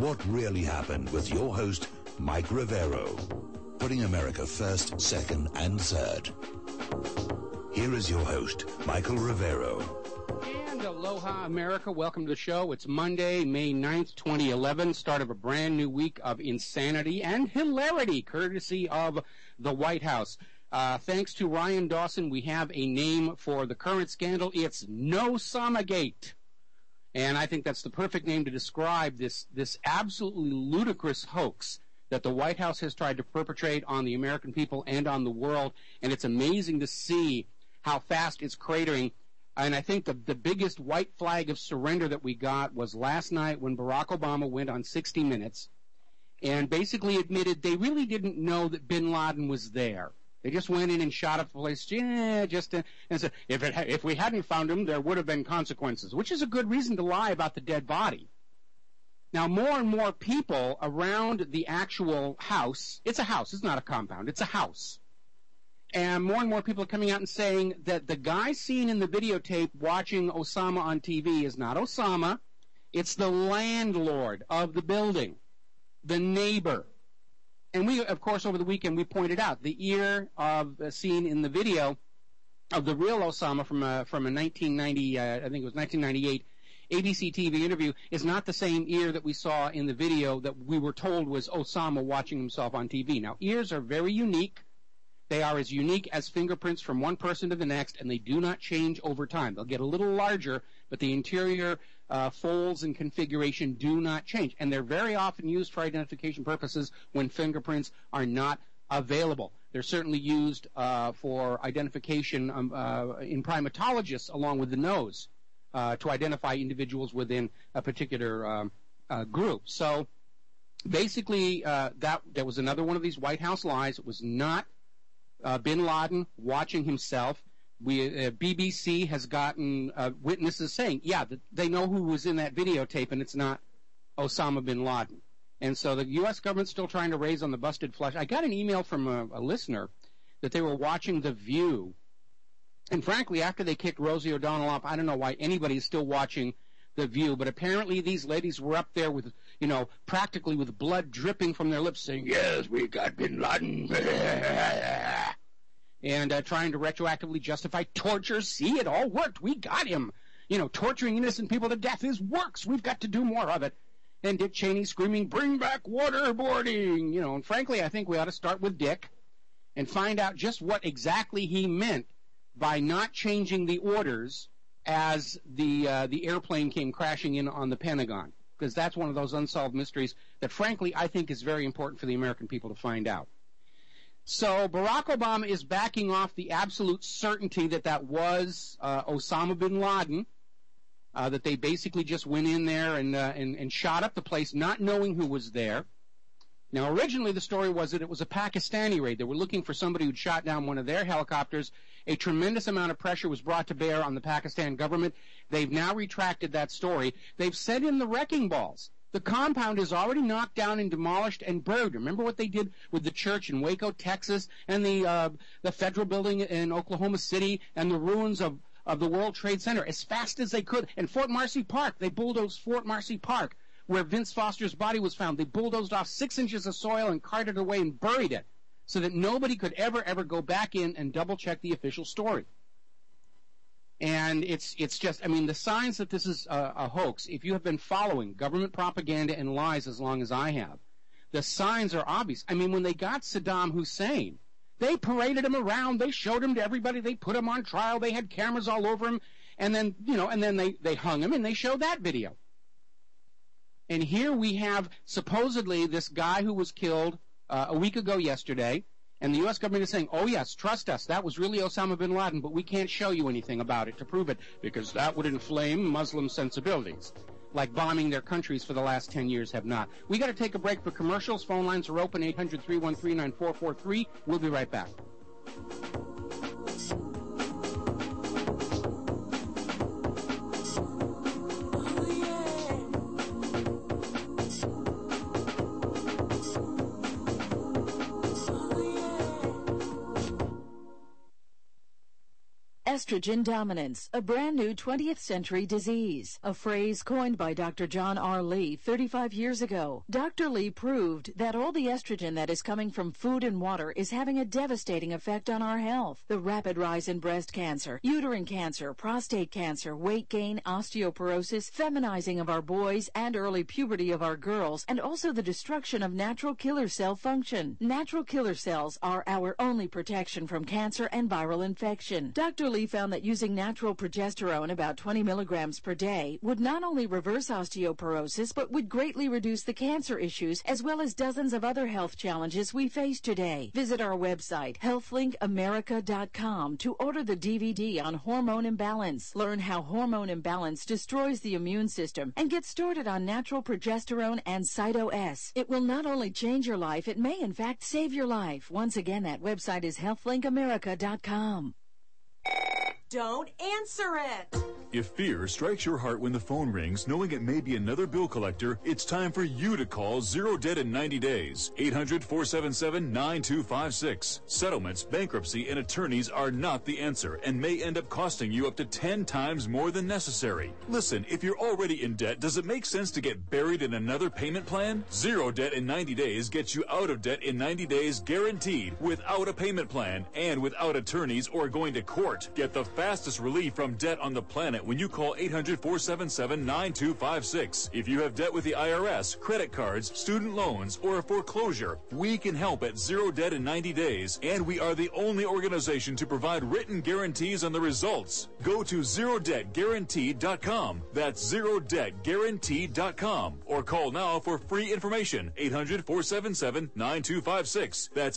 What Really Happened with your host, Mike Rivero. Putting America first, second, and third. Here is your host, Michael Rivero. And aloha, America. Welcome to the show. It's Monday, May 9th, 2011, start of a brand new week of insanity and hilarity, courtesy of the White House. Thanks to Ryan Dawson, we have a name for the current scandal. It's No Samagate. And I think that's the perfect name to describe this absolutely ludicrous hoax that the White House has tried to perpetrate on the American people and on the world. And it's amazing to see how fast it's cratering. And I think the biggest white flag of surrender that we got was last night when Barack Obama went on 60 Minutes and basically admitted they really didn't know that bin Laden was there. They just went in and shot up the place, and said, if we hadn't found him, there would have been consequences, which is a good reason to lie about the dead body. Now, more and more people around the actual house, it's a house, it's not a compound, it's a house. And more people are coming out and saying that the guy seen in the videotape watching Osama on TV is not Osama, it's the landlord of the building, the neighbor. And we, of course, over the weekend, we pointed out the ear of seen in the video of the real Osama from a 1990, I think it was 1998, ABC TV interview is not the same ear that we saw in the video that we were told was Osama watching himself on TV. Now, ears are very unique. They are as unique as fingerprints from one person to the next, and they do not change over time. They'll get a little larger, but the interior folds and configuration do not change. And they're very often used for identification purposes when fingerprints are not available. They're certainly used for identification in primatologists along with the nose to identify individuals within a particular group. So basically, that was another one of these White House lies. It was not bin Laden watching himself. BBC has gotten witnesses saying, yeah, they know who was in that videotape, and it's not Osama bin Laden. And so the U.S. government's still trying to raise on the busted flesh. I got an email from a listener that they were watching The View. And frankly, after they kicked Rosie O'Donnell off, I don't know why anybody's still watching The View, but apparently these ladies were up there with, practically with blood dripping from their lips saying, yes, we got bin Laden. And trying to retroactively justify torture. See, it all worked. We got him. Torturing innocent people to death works. We've got to do more of it. And Dick Cheney screaming, bring back waterboarding. And frankly, I think we ought to start with Dick and find out just what exactly he meant by not changing the orders as the airplane came crashing in on the Pentagon. Because that's one of those unsolved mysteries that, frankly, I think is very important for the American people to find out. So Barack Obama is backing off the absolute certainty that was Osama bin Laden, that they basically just went in there and shot up the place not knowing who was there. Now, originally the story was that it was a Pakistani raid. They were looking for somebody who'd shot down one of their helicopters. A tremendous amount of pressure was brought to bear on the Pakistan government. They've now retracted that story. They've sent in the wrecking balls. The compound is already knocked down and demolished and buried. Remember what they did with the church in Waco, Texas, and the federal building in Oklahoma City, and the ruins of the World Trade Center as fast as they could. And Fort Marcy Park, they bulldozed Fort Marcy Park, where Vince Foster's body was found. They bulldozed off 6 inches of soil and carted it away and buried it so that nobody could ever go back in and double-check the official story. And it's just, the signs that this is a hoax, if you have been following government propaganda and lies as long as I have, the signs are obvious. When they got Saddam Hussein, they paraded him around, they showed him to everybody, they put him on trial, they had cameras all over him, and then, they hung him and they showed that video. And here we have supposedly this guy who was killed a week ago yesterday, and the U.S. government is saying, oh yes, trust us, that was really Osama bin Laden, but we can't show you anything about it to prove it, because that would inflame Muslim sensibilities, like bombing their countries for the last 10 years have not. We got to take a break for commercials. Phone lines are open, 800-313-9443. We'll be right back. estrogen dominance, a brand new 20th century disease, a phrase coined by Dr. John R. Lee 35 years ago. Dr. Lee proved that all the estrogen that is coming from food and water is having a devastating effect on our health. The rapid rise in breast cancer, uterine cancer, prostate cancer, weight gain, osteoporosis, feminizing of our boys, and early puberty of our girls, and also the destruction of natural killer cell function. Natural killer cells are our only protection from cancer and viral infection. Dr. Lee found that using natural progesterone, about 20 milligrams per day, would not only reverse osteoporosis, but would greatly reduce the cancer issues as well as dozens of other health challenges we face today. Visit our website, healthlinkamerica.com, to order the DVD on hormone imbalance. Learn how hormone imbalance destroys the immune system and get started on natural progesterone and Cyto-S. It will not only change your life, it may in fact save your life. Once again, that website is healthlinkamerica.com. Don't answer it! If fear strikes your heart when the phone rings, knowing it may be another bill collector, it's time for you to call Zero Debt in 90 days. 800-477-9256. Settlements, bankruptcy, and attorneys are not the answer and may end up costing you up to 10 times more than necessary. Listen, if you're already in debt, does it make sense to get buried in another payment plan? Zero Debt in 90 days gets you out of debt in 90 days guaranteed, without a payment plan and without attorneys or going to court. Get the fastest relief from debt on the planet when you call 800-477-9256. If you have debt with the IRS, credit cards, student loans, or a foreclosure, we can help at Zero Debt in 90 days, and we are the only organization to provide written guarantees on the results. Go to ZeroDebtGuaranteed.com. That's ZeroDebtGuaranteed.com. Or call now for free information. 800-477-9256. That's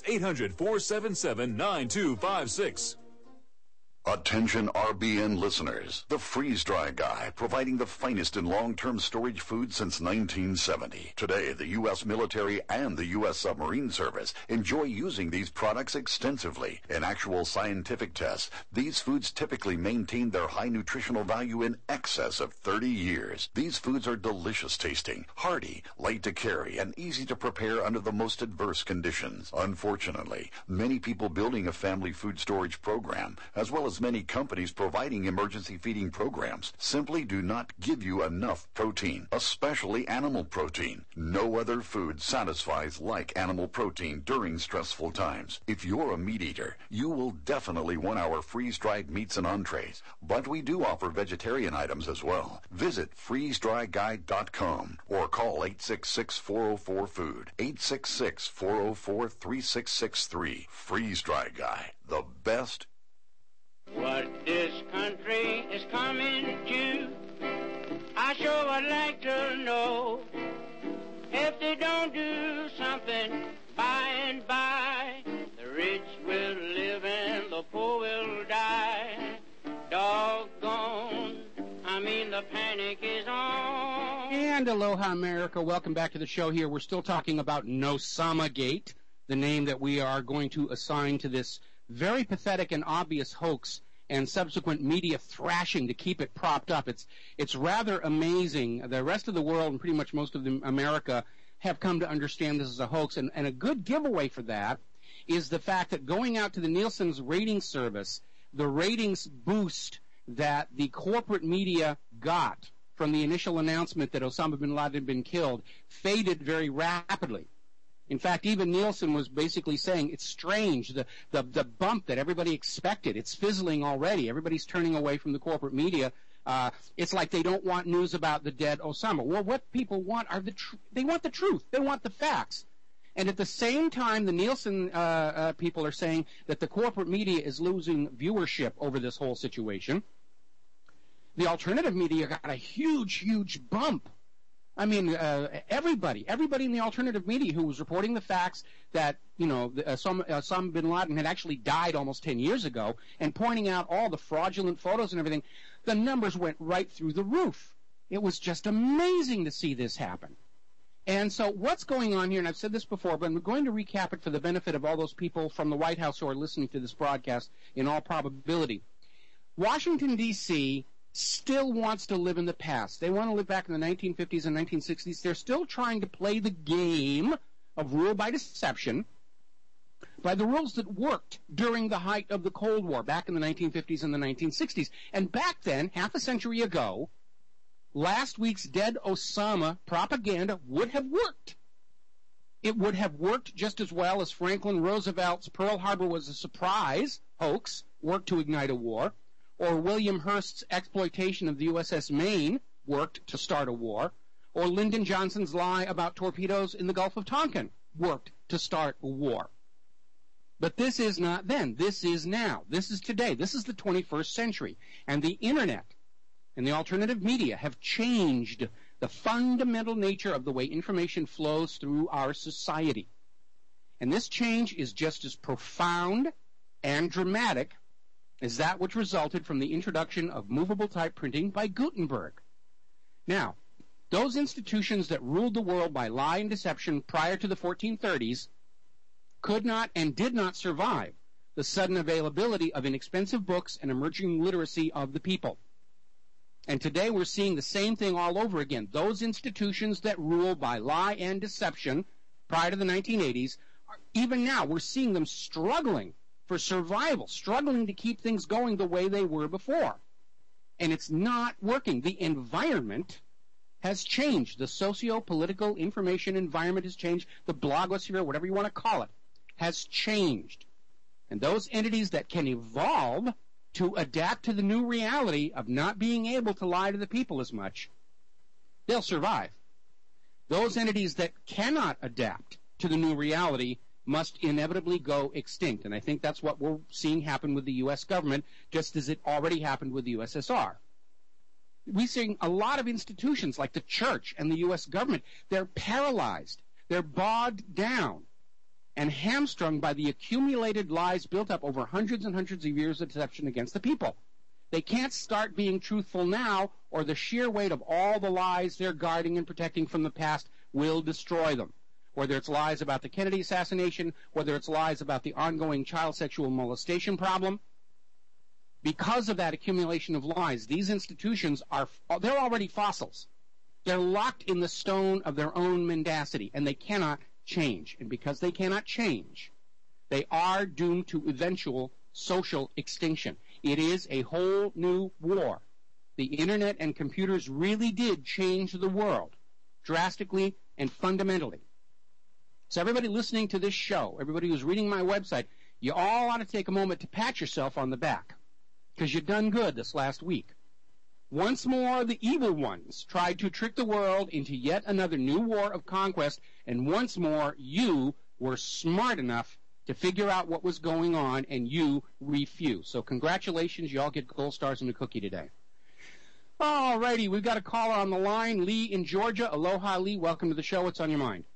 800-477-9256. Attention RBN listeners. The Freeze Dry Guy, providing the finest in long-term storage food since 1970. Today, the U.S. military and the U.S. submarine service enjoy using these products extensively. In actual scientific tests, these foods typically maintain their high nutritional value in excess of 30 years. These foods are delicious tasting, hearty, light to carry, and easy to prepare under the most adverse conditions. Unfortunately, many people building a family food storage program, as well as many companies providing emergency feeding programs, simply do not give you enough protein, especially animal protein. No other food satisfies like animal protein during stressful times. If you're a meat eater, you will definitely want our freeze-dried meats and entrees, but we do offer vegetarian items as well. Visit freezedryguide.com or call 866-404-FOOD, 866-404-3663. Freeze Dry Guy, the best. What this country is coming to, I sure would like to know. If they don't do something by and by, the rich will live and the poor will die. Doggone, I mean the panic is on. And aloha, America. Welcome back to the show here. We're still talking about Nosamagate, the name that we are going to assign to this very pathetic and obvious hoax and subsequent media thrashing to keep it propped up. It's rather amazing. The rest of the world and pretty much most of America have come to understand this is a hoax, and a good giveaway for that is the fact that going out to the Nielsen's rating service, the ratings boost that the corporate media got from the initial announcement that Osama bin Laden had been killed faded very rapidly. In fact, even Nielsen was basically saying it's strange, the bump that everybody expected, it's fizzling already. Everybody's turning away from the corporate media. It's like they don't want news about the dead Osama. Well, what people want are they want the truth. They want the facts. And at the same time, the Nielsen people are saying that the corporate media is losing viewership over this whole situation. The alternative media got a huge, huge bump. I mean, everybody in the alternative media who was reporting the facts that, Osama bin Laden had actually died almost 10 years ago and pointing out all the fraudulent photos and everything, the numbers went right through the roof. It was just amazing to see this happen. And so what's going on here, and I've said this before, but I'm going to recap it for the benefit of all those people from the White House who are listening to this broadcast in all probability. Washington, D.C., still wants to live in the past. They want to live back in the 1950s and 1960s. They're still trying to play the game of rule by deception by the rules that worked during the height of the Cold War back in the 1950s and the 1960s. And back then, half a century ago, last week's dead Osama propaganda would have worked. It would have worked just as well as Franklin Roosevelt's Pearl Harbor was a surprise hoax worked to ignite a war, or William Hearst's exploitation of the USS Maine worked to start a war, or Lyndon Johnson's lie about torpedoes in the Gulf of Tonkin worked to start a war. But this is not then. This is now. This is today. This is the 21st century. And the Internet and the alternative media have changed the fundamental nature of the way information flows through our society. And this change is just as profound and dramatic as that which resulted from the introduction of movable type printing by Gutenberg. Now, those institutions that ruled the world by lie and deception prior to the 1430s could not and did not survive the sudden availability of inexpensive books and emerging literacy of the people. And today we're seeing the same thing all over again. Those institutions that rule by lie and deception prior to the 1980s, even now we're seeing them struggling for survival, struggling to keep things going the way they were before. And it's not working. The environment has changed. The socio-political information environment has changed. The blogosphere, whatever you want to call it, has changed. And those entities that can evolve to adapt to the new reality of not being able to lie to the people as much, they'll survive. Those entities that cannot adapt to the new reality must inevitably go extinct. And I think that's what we're seeing happen with the U.S. government, just as it already happened with the USSR. We're seeing a lot of institutions like the church and the U.S. government, they're paralyzed, they're bogged down and hamstrung by the accumulated lies built up over hundreds and hundreds of years of deception against the people. They can't start being truthful now, or the sheer weight of all the lies they're guarding and protecting from the past will destroy them. Whether it's lies about the Kennedy assassination, whether it's lies about the ongoing child sexual molestation problem. Because of that accumulation of lies, these institutions they're already fossils. They're locked in the stone of their own mendacity, and they cannot change. And because they cannot change, they are doomed to eventual social extinction. It is a whole new war. The Internet and computers really did change the world drastically and fundamentally. So everybody listening to this show, everybody who's reading my website, you all ought to take a moment to pat yourself on the back, because you've done good this last week. Once more, the evil ones tried to trick the world into yet another new war of conquest, and once more, you were smart enough to figure out what was going on, and you refused. So congratulations, you all get gold stars and a cookie today. All righty, we've got a caller on the line, Lee in Georgia. Aloha, Lee. Welcome to the show. What's on your mind?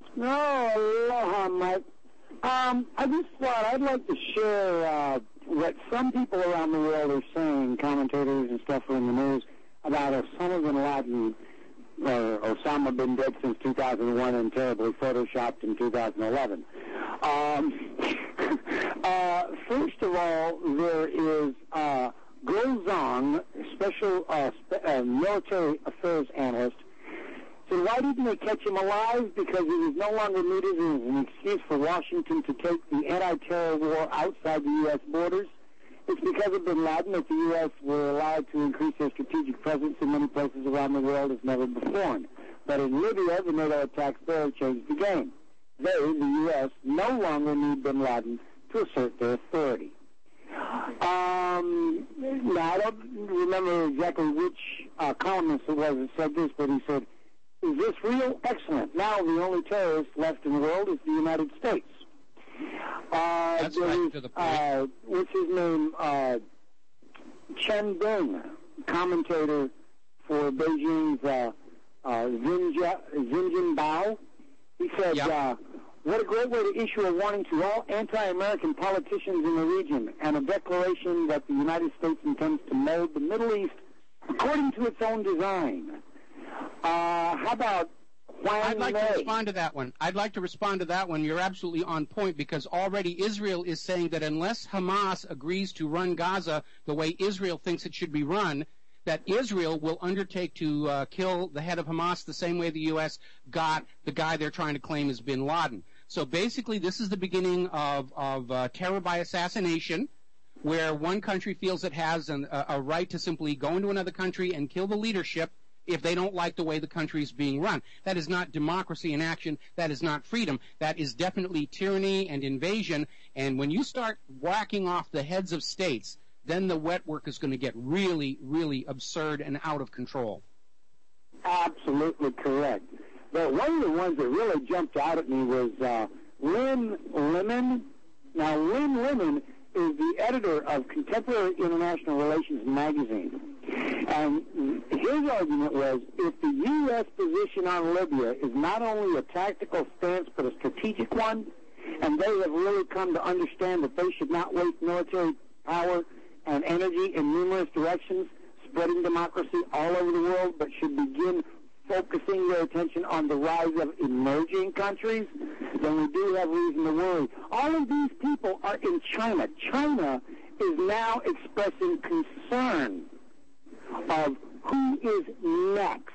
Oh, aloha, Mike. I just thought I'd like to share what some people around the world are saying, commentators and stuff in the news, about Osama bin Laden, or Osama been dead since 2001 and terribly photoshopped in 2011. First of all, there is Guo Zhang, special military affairs analyst. So why didn't they catch him alive? Because it is no longer needed as an excuse for Washington to take the anti-terror war outside the U.S. borders. It's because of bin Laden that the U.S. were allowed to increase their strategic presence in many places around the world as never before. But in Libya, the NATO attacks there changed the game. They, the U.S., no longer need bin Laden to assert their authority. Now, I don't remember exactly which columnist it was that said this, but he said, "Is this real? Excellent. Now the only terrorist left in the world is the United States." That's right to the point. What's his name? Chen Deng, commentator for Beijing's Xinjiang Bao. He said, Yep. "What a great way to issue a warning to all anti-American politicians in the region, and a declaration that the United States intends to mold the Middle East according to its own design." How about Huang I'd like Mei? to respond to that one. You're absolutely on point, because already Israel is saying that unless Hamas agrees to run Gaza the way Israel thinks it should be run, that Israel will undertake to kill the head of Hamas the same way the U.S. got the guy they're trying to claim as bin Laden. So basically, this is the beginning of terror by assassination, where one country feels it has a right to simply go into another country and kill the leadership if they don't like the way the country is being run. That is not democracy in action. That is not freedom. That is definitely tyranny and invasion. And when you start whacking off the heads of states, then the wet work is going to get really, really absurd and out of control. Absolutely correct. But one of the ones that really jumped out at me was Lynn Lemon. Now, Lynn Lemon is the editor of Contemporary International Relations magazine. And his argument was, if the U.S. position on Libya is not only a tactical stance but a strategic one, and they have really come to understand that they should not waste military power and energy in numerous directions, spreading democracy all over the world, but should begin focusing their attention on the rise of emerging countries, then we do have reason to worry. All of these people are in China. China is now expressing concern of who is next.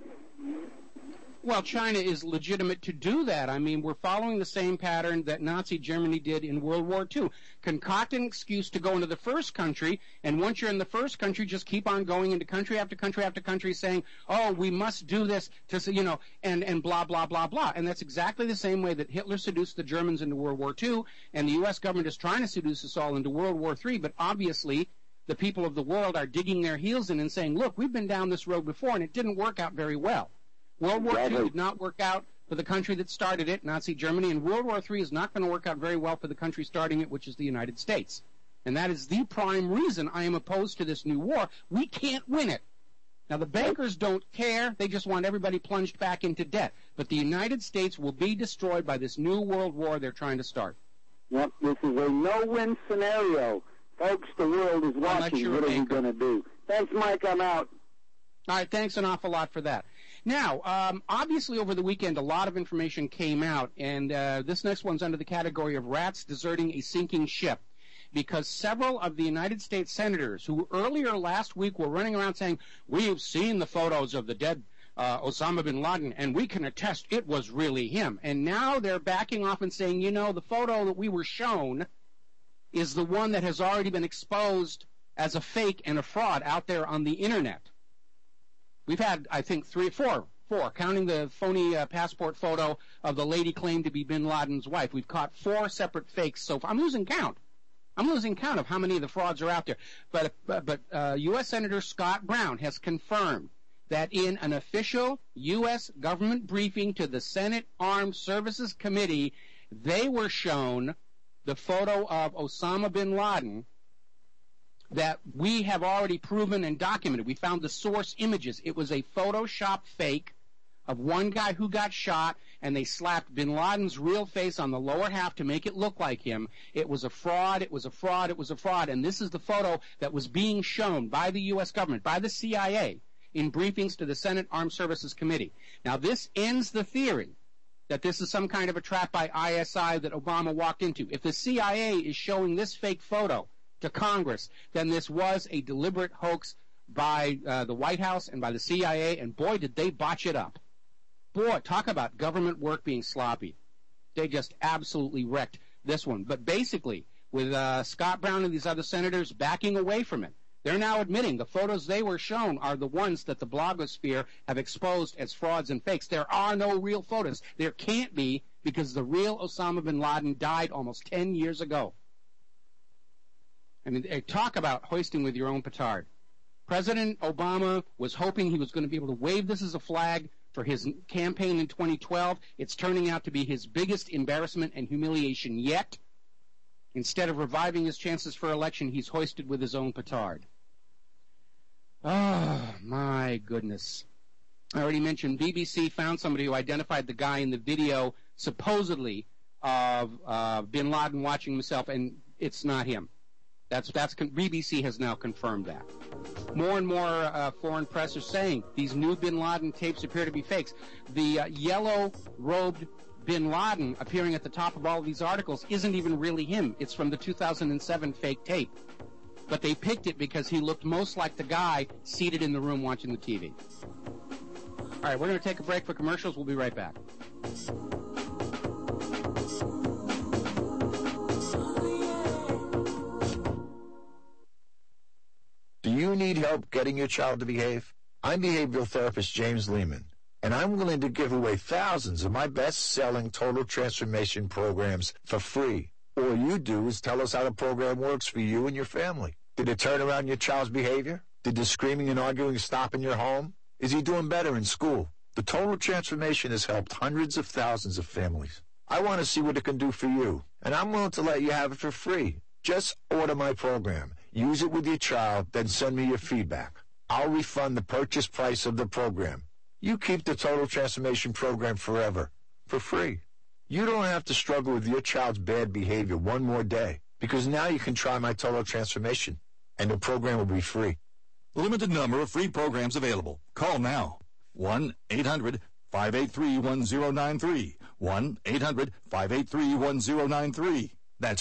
Well, China is legitimate to do that. I mean, we're following the same pattern that Nazi Germany did in World War II. Concoct an excuse to go into the first country, and once you're in the first country, just keep on going into country after country after country saying, oh, we must do this to, and blah, blah, blah, blah. And that's exactly the same way that Hitler seduced the Germans into World War II, and the U.S. government is trying to seduce us all into World War III, but obviously the people of the world are digging their heels in and saying, look, we've been down this road before, and it didn't work out very well. World War II did not work out for the country that started it, Nazi Germany, and World War III is not going to work out very well for the country starting it, which is the United States. And that is the prime reason I am opposed to this new war. We can't win it. Now, the bankers don't care. They just want everybody plunged back into debt. But the United States will be destroyed by this new world war they're trying to start. Yep, this is a no-win scenario. Folks, the world is watching. What are we going to do? Thanks, Mike. I'm out. All right, thanks an awful lot for that. Now, obviously over the weekend a lot of information came out, and this next one's under the category of rats deserting a sinking ship, because several of the United States senators who earlier last week were running around saying, we've seen the photos of the dead Osama bin Laden, and we can attest it was really him. And now they're backing off and saying, the photo that we were shown is the one that has already been exposed as a fake and a fraud out there on the Internet. We've had, I think, four, counting the phony passport photo of the lady claimed to be bin Laden's wife. We've caught 4 separate fakes so far. I'm losing count of how many of the frauds are out there. But U.S. Senator Scott Brown has confirmed that in an official U.S. government briefing to the Senate Armed Services Committee, they were shown the photo of Osama bin Laden that we have already proven and documented. We found the source images. It was a Photoshop fake of one guy who got shot, and they slapped bin Laden's real face on the lower half to make it look like him. It was a fraud, it was a fraud, it was a fraud, and this is the photo that was being shown by the U.S. government, by the CIA, in briefings to the Senate Armed Services Committee. Now, this ends the theory that this is some kind of a trap by ISI that Obama walked into. If the CIA is showing this fake photo to Congress, then this was a deliberate hoax by the White House and by the CIA, and boy, did they botch it up. Boy, talk about government work being sloppy. They just absolutely wrecked this one. But basically, with Scott Brown and these other senators backing away from it, they're now admitting the photos they were shown are the ones that the blogosphere have exposed as frauds and fakes. There are no real photos. There can't be, because the real Osama bin Laden died almost 10 years ago. I mean, talk about hoisting with your own petard. President Obama was hoping he was going to be able to wave this as a flag for his campaign in 2012. It's turning out to be his biggest embarrassment and humiliation yet. Instead of reviving his chances for election, he's hoisted with his own petard. Oh, my goodness. I already mentioned BBC found somebody who identified the guy in the video, supposedly, of bin Laden watching himself, and it's not him. BBC has now confirmed that. More and more foreign press are saying these new bin Laden tapes appear to be fakes. The yellow-robed bin Laden appearing at the top of all of these articles isn't even really him. It's from the 2007 fake tape. But they picked it because he looked most like the guy seated in the room watching the TV. All right, we're going to take a break for commercials. We'll be right back. you need help getting your child to behave? I'm behavioral therapist James Lehman, and I'm willing to give away thousands of my best-selling total transformation programs for free. All you do is tell us how the program works for you and your family. Did it turn around your child's behavior? Did the screaming and arguing stop in your home? Is he doing better in school? The total transformation has helped hundreds of thousands of families. I want to see what it can do for you, and I'm willing to let you have it for free. Just order my program, use it with your child, then send me your feedback. I'll refund the purchase price of the program. You keep the Total Transformation Program forever, for free. You don't have to struggle with your child's bad behavior one more day, because now you can try my Total Transformation, and the program will be free. Limited number of free programs available. Call now. 1-800-583-1093. 1-800-583-1093. That's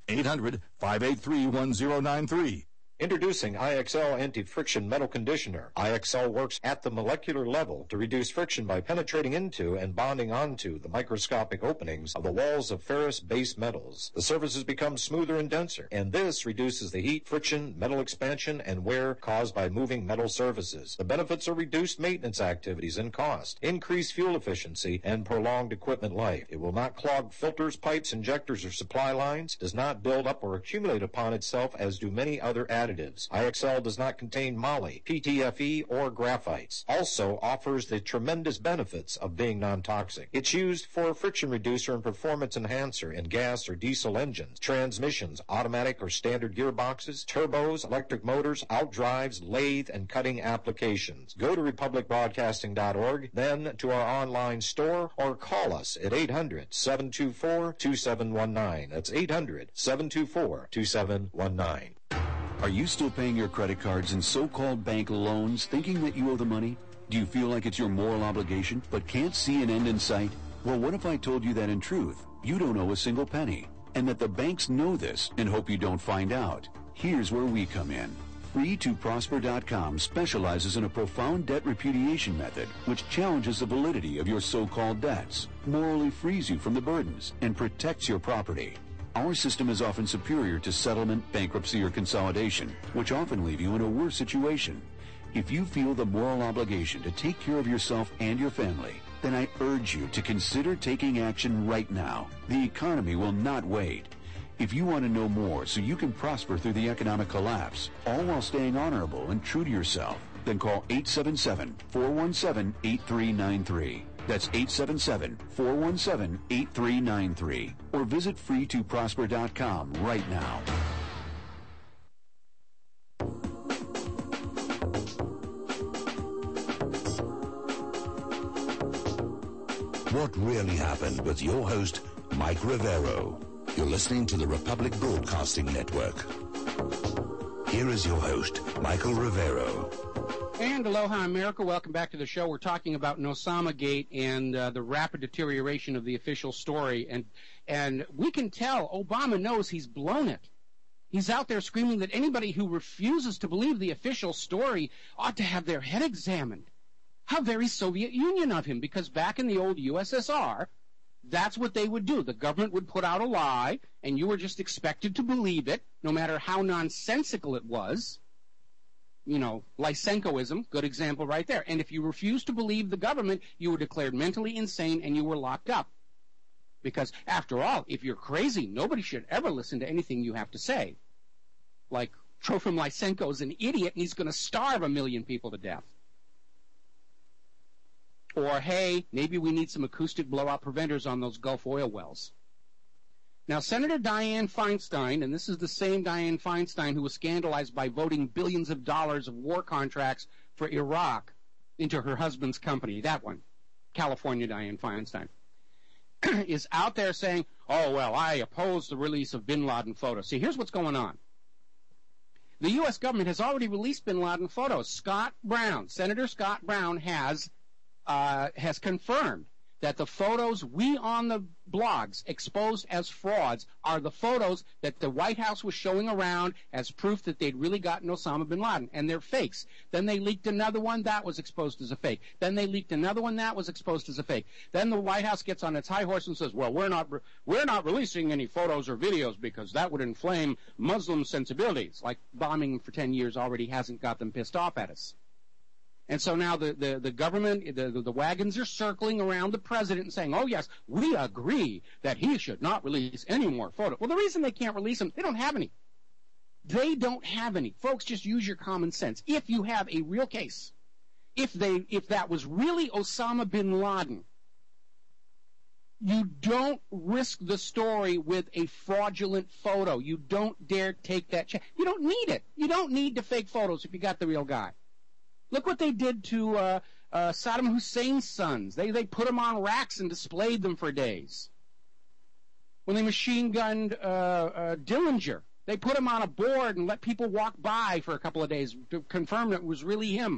1-800-583-1093. Introducing IXL Anti-Friction Metal Conditioner. IXL works at the molecular level to reduce friction by penetrating into and bonding onto the microscopic openings of the walls of ferrous-based metals. The surfaces become smoother and denser, and this reduces the heat, friction, metal expansion, and wear caused by moving metal surfaces. The benefits are reduced maintenance activities and cost, increased fuel efficiency, and prolonged equipment life. It will not clog filters, pipes, injectors, or supply lines, does not build up or accumulate upon itself as do many other additives. IXL does not contain moly, PTFE, or graphites. Also offers the tremendous benefits of being non-toxic. It's used for a friction reducer and performance enhancer in gas or diesel engines, transmissions, automatic or standard gearboxes, turbos, electric motors, outdrives, lathe, and cutting applications. Go to republicbroadcasting.org, then to our online store, or call us at 800-724-2719. That's 800-724-2719. Are you still paying your credit cards and so-called bank loans thinking that you owe the money? Do you feel like it's your moral obligation but can't see an end in sight? Well, what if I told you that in truth, you don't owe a single penny, and that the banks know this and hope you don't find out? Here's where we come in. Free2Prosper.com specializes in a profound debt repudiation method which challenges the validity of your so-called debts, morally frees you from the burdens, and protects your property. Our system is often superior to settlement, bankruptcy, or consolidation, which often leave you in a worse situation. If you feel the moral obligation to take care of yourself and your family, then I urge you to consider taking action right now. The economy will not wait. If you want to know more so you can prosper through the economic collapse, all while staying honorable and true to yourself, then call 877-417-8393. That's 877-417-8393. Or visit free2prosper.com right now. What really happened with your host, Mike Rivero. You're listening to the Republic Broadcasting Network. Here is your host, Michael Rivero. And aloha, America. Welcome back to the show. We're talking about Nosama Gate and the rapid deterioration of the official story. And we can tell Obama knows he's blown it. He's out there screaming that anybody who refuses to believe the official story ought to have their head examined. How very Soviet Union of him, because back in the old USSR, that's what they would do. The government would put out a lie, and you were just expected to believe it, no matter how nonsensical it was. You know, Lysenkoism, good example right there. And if you refused to believe the government, you were declared mentally insane and you were locked up. Because, after all, if you're crazy, nobody should ever listen to anything you have to say. Like, Trofim Lysenko is an idiot and he's going to starve 1 million people to death. Or, hey, maybe we need some acoustic blowout preventers on those Gulf oil wells. Now, Senator Dianne Feinstein, and this is the same Dianne Feinstein who was scandalized by voting billions of dollars of war contracts for Iraq into her husband's company, that one, California Dianne Feinstein, is out there saying, oh, well, I oppose the release of bin Laden photos. See, here's what's going on. The U.S. government has already released bin Laden photos. Scott Brown, Senator Scott Brown has confirmed that the photos we on the blogs exposed as frauds are the photos that the White House was showing around as proof that they'd really gotten Osama bin Laden, and they're fakes. Then they leaked another one that was exposed as a fake. Then they leaked another one that was exposed as a fake. Then the White House gets on its high horse and says, well, we're not releasing any photos or videos because that would inflame Muslim sensibilities. Like bombing for 10 years already hasn't got them pissed off at us. And so now the government, the wagons are circling around the president and saying, oh, yes, we agree that he should not release any more photos. Well, the reason they can't release them, they don't have any. They don't have any. Folks, just use your common sense. If you have a real case, if that was really Osama bin Laden, you don't risk the story with a fraudulent photo. You don't dare take that chance. You don't need it. You don't need the fake photos if you got the real guy. Look what they did to Saddam Hussein's sons. They put them on racks and displayed them for days. When they machine gunned Dillinger, they put him on a board and let people walk by for a couple of days to confirm that it was really him.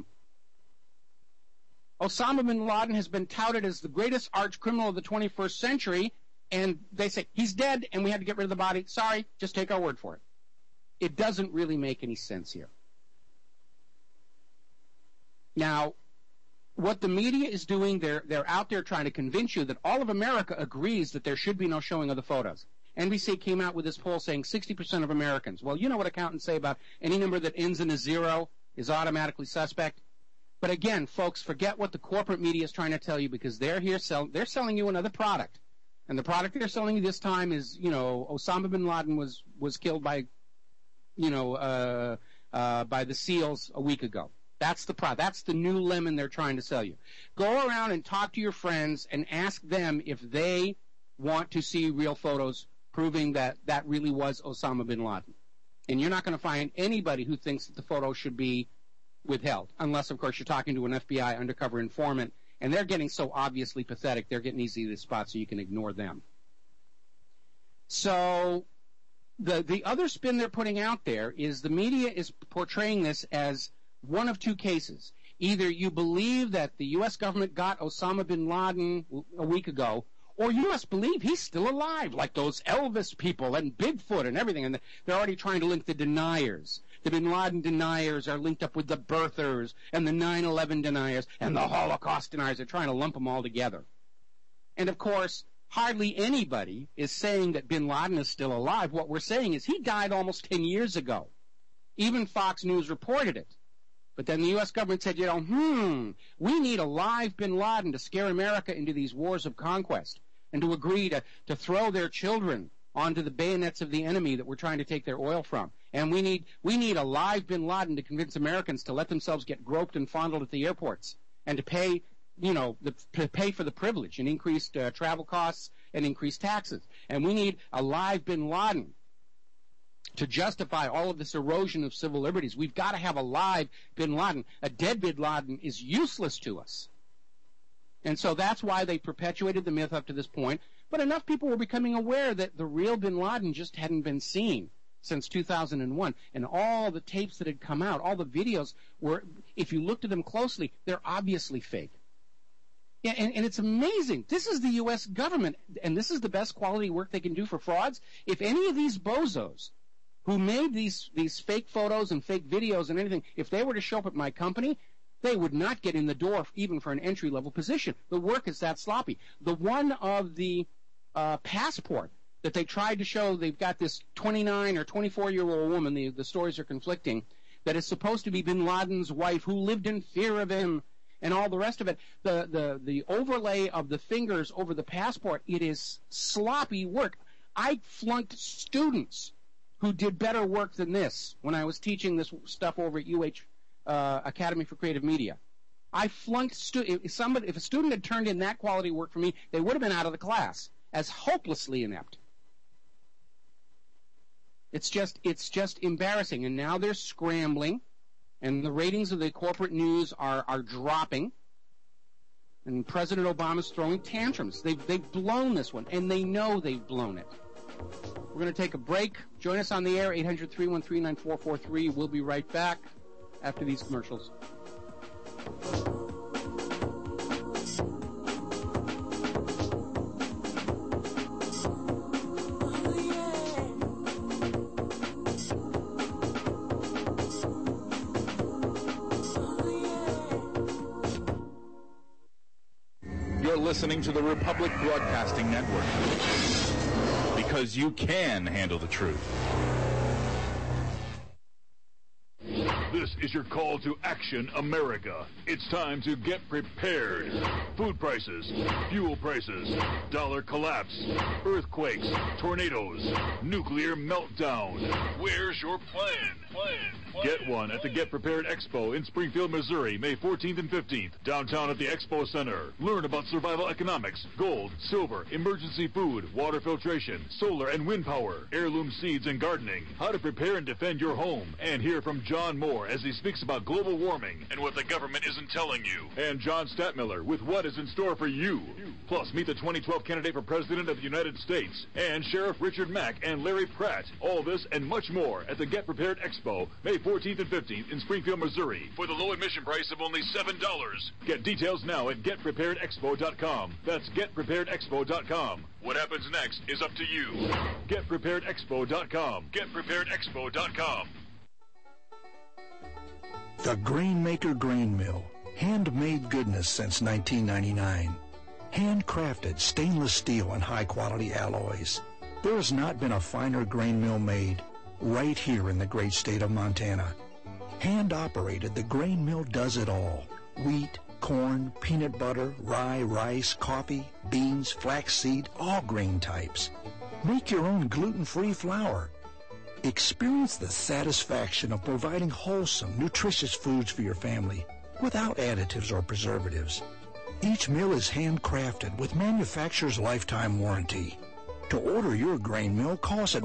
Osama bin Laden has been touted as the greatest arch criminal of the 21st century, and they say, he's dead and we had to get rid of the body. Sorry, just take our word for it. It doesn't really make any sense here. Now, what the media is doing, they're out there trying to convince you that all of America agrees that there should be no showing of the photos. NBC came out with this poll saying 60% of Americans. Well, you know what accountants say about any number that ends in a zero is automatically suspect. But again, folks, forget what the corporate media is trying to tell you because they're selling you another product. And the product they're selling you this time is, Osama bin Laden was killed by the SEALs a week ago. That's the product. That's the new lemon they're trying to sell you. Go around and talk to your friends and ask them if they want to see real photos proving that that really was Osama bin Laden. And you're not going to find anybody who thinks that the photo should be withheld, unless, of course, you're talking to an FBI undercover informant, and they're getting so obviously pathetic, they're getting easy to spot, so you can ignore them. So the other spin they're putting out there is the media is portraying this as one of two cases. Either you believe that the U.S. government got Osama bin Laden a week ago, or you must believe he's still alive, like those Elvis people and Bigfoot and everything. And they're already trying to link the deniers. The bin Laden deniers are linked up with the birthers and the 9/11 deniers and the Holocaust deniers. They're trying to lump them all together. And, of course, hardly anybody is saying that bin Laden is still alive. What we're saying is he died almost 10 years ago. Even Fox News reported it. But then the U.S. government said, we need a live bin Laden to scare America into these wars of conquest and to agree to throw their children onto the bayonets of the enemy that we're trying to take their oil from. And we need a live bin Laden to convince Americans to let themselves get groped and fondled at the airports and to pay, to pay for the privilege and increased travel costs and increased taxes. And we need a live bin Laden to justify all of this erosion of civil liberties. We've got to have a live bin Laden. A dead bin Laden is useless to us. And so that's why they perpetuated the myth up to this point. But enough people were becoming aware that the real bin Laden just hadn't been seen since 2001. And all the tapes that had come out, all the videos were, if you looked at them closely, they're obviously fake. Yeah, and it's amazing. This is the U.S. government, and this is the best quality work they can do for frauds. If any of these bozos who made these fake photos and fake videos and anything, if they were to show up at my company, they would not get in the door even for an entry-level position. The work is that sloppy. The one of the passport that they tried to show, they've got this 29 or 24-year-old woman, the stories are conflicting, that is supposed to be bin Laden's wife who lived in fear of him and all the rest of it. The overlay of the fingers over the passport, it is sloppy work. I flunked students who did better work than this when I was teaching this stuff over at UH Academy for Creative Media. I flunked if a student had turned in that quality work for me, they would have been out of the class as hopelessly inept. It's just embarrassing. And now they're scrambling, and the ratings of the corporate news are dropping. And President Obama's throwing tantrums. They've blown this one, and they know they've blown it. We're going to take a break. Join us on the air, 800-313-9443. We'll be right back after these commercials. listening to the Republic Broadcasting Network. Because you can handle the truth. This is your call to action, America. It's time to get prepared. Food prices, fuel prices, dollar collapse, earthquakes, tornadoes, nuclear meltdown. Where's your plan? Get one at the Get Prepared Expo in Springfield, Missouri, May 14th and 15th, downtown at the Expo Center. Learn about survival economics, gold, silver, emergency food, water filtration, solar and wind power, heirloom seeds and gardening, how to prepare and defend your home, and hear from John Moore as he speaks about global warming and what the government isn't telling you. And John Statmiller with what is in store for you. Plus, meet the 2012 candidate for President of the United States and Sheriff Richard Mack and Larry Pratt. All this and much more at the Get Prepared Expo, May 14th and 15th in Springfield, Missouri, for the low admission price of only $7. Get details now at GetPreparedExpo.com. That's GetPreparedExpo.com. What happens next is up to you. GetPreparedExpo.com. GetPreparedExpo.com. The Grainmaker Grain Mill. Handmade goodness since 1999. Handcrafted stainless steel and high-quality alloys. There has not been a finer grain mill made right here in the great state of Montana. Hand-operated, the grain mill does it all. Wheat, corn, peanut butter, rye, rice, coffee, beans, flaxseed, all grain types. Make your own gluten-free flour. Experience the satisfaction of providing wholesome, nutritious foods for your family without additives or preservatives. Each mill is handcrafted with manufacturer's lifetime warranty. To order your grain mill, call us at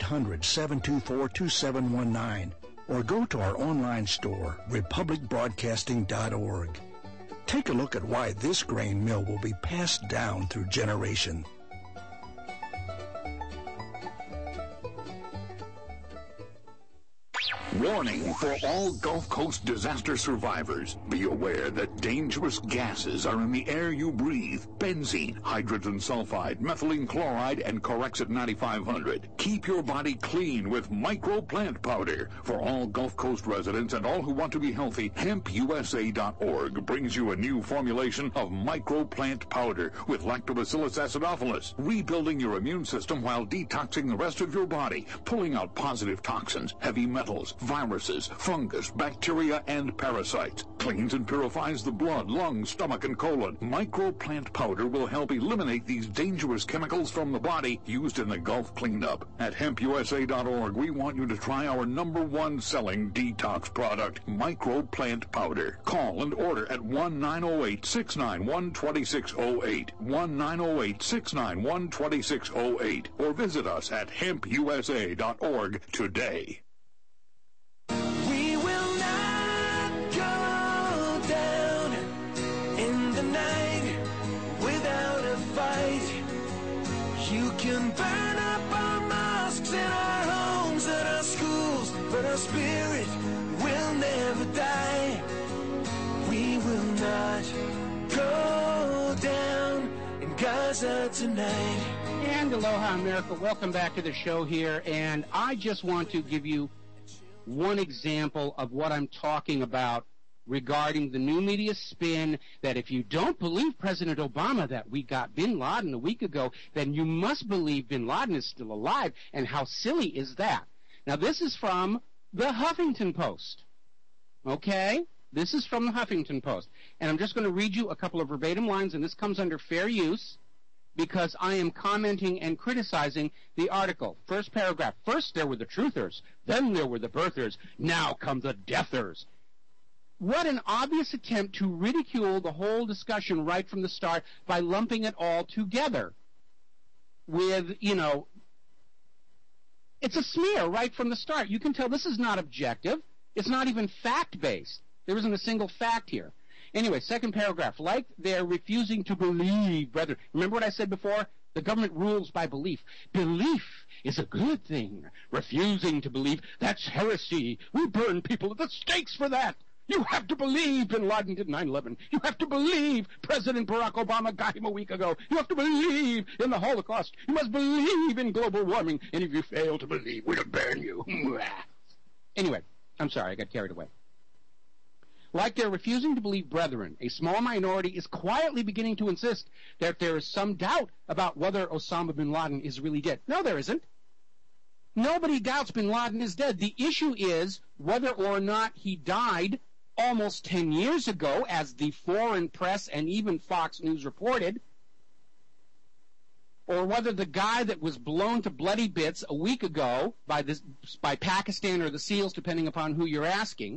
1-800-724-2719 or go to our online store, republicbroadcasting.org. Take a look at why this grain mill will be passed down through generation. Warning for all Gulf Coast disaster survivors. Be aware that dangerous gases are in the air you breathe. Benzene, hydrogen sulfide, methylene chloride, and Corexit 9500. Keep your body clean with microplant powder. For all Gulf Coast residents and all who want to be healthy, HempUSA.org brings you a new formulation of microplant powder with Lactobacillus acidophilus, rebuilding your immune system while detoxing the rest of your body, pulling out positive toxins, heavy metals, viruses, fungus, bacteria, and parasites. Cleans and purifies the blood, lungs, stomach, and colon. Microplant powder will help eliminate these dangerous chemicals from the body used in the Gulf cleanup. At HempUSA.org, we want you to try our #1 selling detox product, Microplant Powder. Call and order at 1-908-691-2608, 1-908-691-2608, or visit us at HempUSA.org today. We will not go down in the night without a fight. You can burn up our mosques and our homes and our schools, but our spirit will never die. We will not go down in Gaza tonight. And aloha, America. Welcome back to the show here. And I just want to give you one example of what I'm talking about regarding the new media spin that if you don't believe President Obama that we got bin Laden a week ago, then you must believe bin Laden is still alive. And how silly is that? Now, this is from the Huffington Post. Okay? This is from the Huffington Post. And I'm just going to read you a couple of verbatim lines, and this comes under fair use because I am commenting and criticizing the article. First paragraph. First there were the truthers, then there were the birthers, now come the deathers. What an obvious attempt to ridicule the whole discussion right from the start by lumping it all together with, it's a smear right from the start. You can tell this is not objective. It's not even fact-based. There isn't a single fact here. Anyway, second paragraph. Like they're refusing to believe, brethren. Remember what I said before? The government rules by belief. Belief is a good thing. Refusing to believe, that's heresy. We burn people at the stakes for that. You have to believe bin Laden did 9/11. You have to believe President Barack Obama got him a week ago. You have to believe in the Holocaust. You must believe in global warming. And if you fail to believe, we'll burn you. Anyway, I'm sorry, I got carried away. Like they're refusing to believe brethren, a small minority is quietly beginning to insist that there is some doubt about whether Osama bin Laden is really dead. No, there isn't. Nobody doubts bin Laden is dead. The issue is whether or not he died almost 10 years ago, as the foreign press and even Fox News reported, or whether the guy that was blown to bloody bits a week ago by Pakistan or the SEALs, depending upon who you're asking,